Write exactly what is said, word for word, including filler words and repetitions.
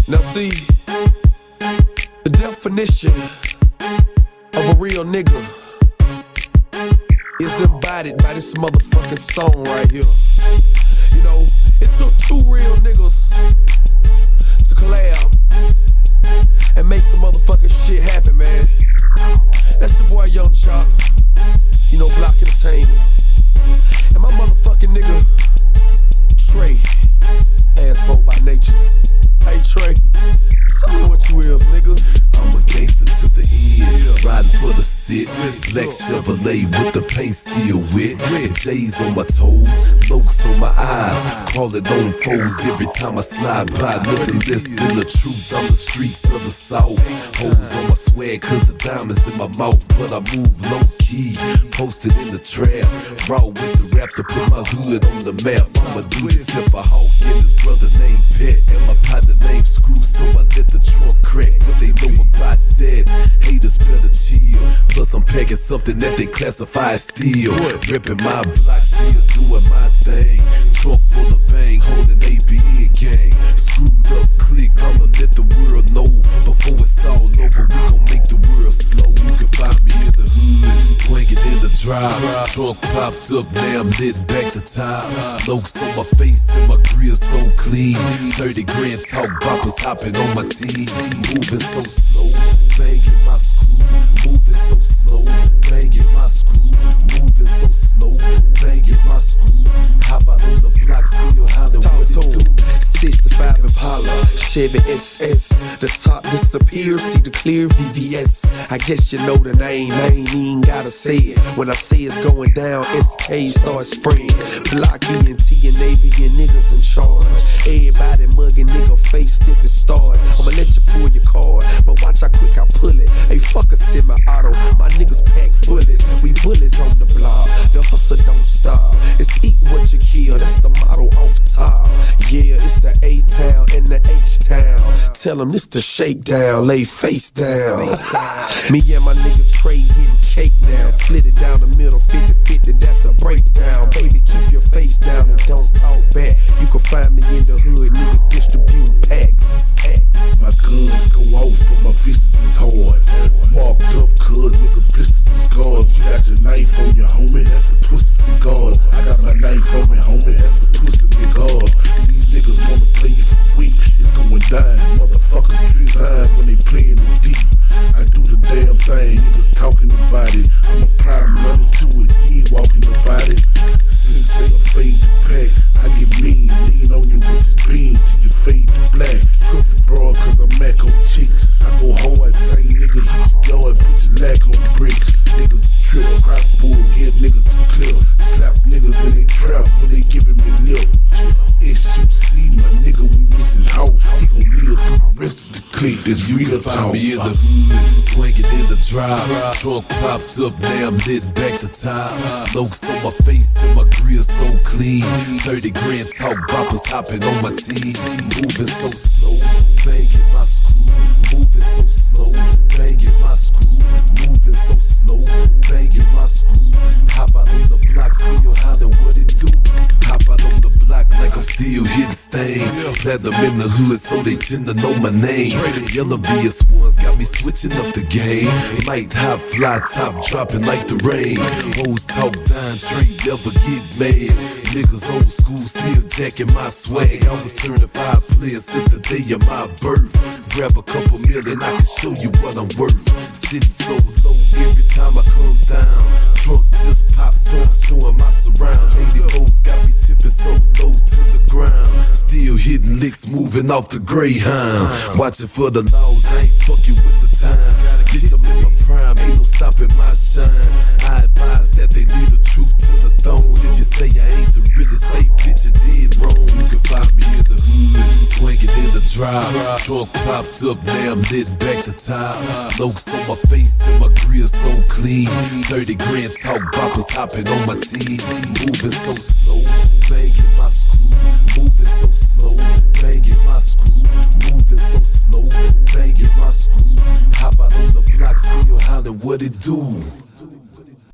Now see, the definition of a real nigga is embodied by this motherfucking song right here. You know, it took two real niggas to collab and make some motherfucking shit happen, man. That's your boy Young Chop, you know, Block Entertainment. And my motherfucking nigga, Trey, asshole by nature. Hey Trey, tell me what you is, nigga. I'm a gangster to the end, riding for the sit. Select Chevrolet with the paint still wet. J's on my toes, lokes on my eyes. Crawling on foes every time I slide by. Looking less than the truth on the streets of the South. Holes on my swag cause the diamonds in my mouth. But I move low key, posted in the trap. Raw with the rap to put my hood on the map. I'ma do this if I hawk and his brother named Pet. And my partner named Screw, so I let the trunk crack. But they know about that, haters better chill. Plus I'm packing something that they classify as steel. Ripping my block, still doing my thing. Trunk full of bang, holding A B E gang. Screwed up click, I'ma let the world know. Before it's all over, we gon' make the world slow. You can find me in the hood, swinging in the drive. Trunk popped up, now I'm lit back to top. Lokes on my face and my grill so clean. thirty grand talk boppers hopping on my team. Moving so slow, banging my screw. Moving so slow, banging my screw. Moving so slow, banging my screw. Hop out on the block, still hollering what it do. sixty-five Impala, Chevy S S. The top disappears, see the clear V V S. I guess you know the name, I ain't even gotta say it. When I say it's going down, S K start spraying. Block E N T and Navy and niggas in charge. Everybody mugging, nigga face stiff as start. I'ma let you pull your card, but watch how quick I pull it. Hey, fuck a semi-auto, my niggas pack bullets. We bullets on the block, the hustle don't stop. It's eat what you kill, that's the motto off top. Yeah, it's the A-Town and the H-Town. Tell them this the shakedown, lay face down. Me and my nigga Trey getting cake now. Split it down the middle, fifty fifty, that's the breakdown. Baby, keep your face down and don't talk back. You can find me in the hood, nigga, distributing packs. My guns go off, but my fists is hard. Marked up, cuz nigga, blisters is scarred. You got your knife on your homie, that for twisted cigars. I got my knife on me, homie, that for twisted cigars. These niggas wanna play you for weak, it's going down. Motherfuckers design when they playin' the deep. I do the damn thing, niggas talking about it. I'm a prime runner to it, you ain't walking about it. Since they fade to pack, I get mean, lean on you with this beam till you fade to black. Perfect broad cause I'm Mac on chicks. I go hard, same nigga hit your yard, put your lack on bricks. Niggas trip, crack bull, give niggas the clip. Slap niggas in they trap when they giving me lip. S U C, my nigga, we missing how. He gon' live through the rest of the clique. This You real can find talk. me in the hood, swinging in the drive. Trunk popped up, now I'm lit back to top. Lokes on my face and my grill so clean. thirty grand talk boppers hopping on my team. Moving so slow, banging my screw. Moving so slow, banging my screw. Moving so slow, banging my screw. Hop out on the block, still hollering what it do. Hop out on the block like I'm still hitting stains. Platinum in the hood, so they tend to know my name. Yellow B S ones got me switching up the game. Light, hot, fly, top dropping like the rain. Hoes talk down, straight never get mad. Niggas old school, still jacking my swag. I was certified player since the day of my birth. Grab a couple million, I can show you what I'm worth. Sitting so low every time I come down. Trunk just pops, so I'm showing my surround. Lady hoes got me tipping so low to the ground. Still hitting licks, moving off the Greyhound. Watching for the laws, I ain't fucking with the time. Bitch, I'm in my prime, ain't no stopping my shine. I advise that they leave the truth to the throne. If you say I ain't the realest, say bitch, you did wrong. You can find me in the hood, swinging in the drive. Trunk popped up, now I'm lit back to top. Lokes on my face and my grill so clean. thirty grand talk boppers hopping on my team. Moving so slow, banging my screw. Moving so slow, banging my screw. Moving so slow, banging my screw. Hop out on the block, still hollering what it do.